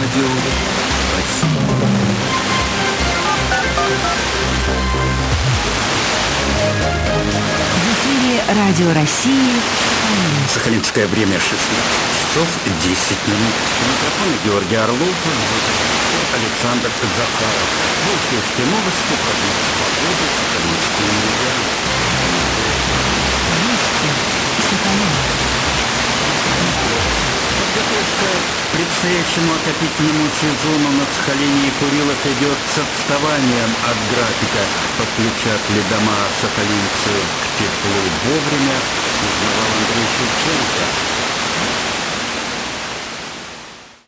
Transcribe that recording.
Радио России. В эфире Радио России. Сахалинское время 16 часов 10 минут. Микрофон Георгий Орлов, Александр Захаров. Вы услышите новости, прогноз погоды, сахалинские медиа. Подготовка к предстоящему отопительному сезону на Сахалине и Курилах идет с отставанием от графика. Подключат ли дома сахалинцев к теплу вовремя, узнавал Андрей Шевченко.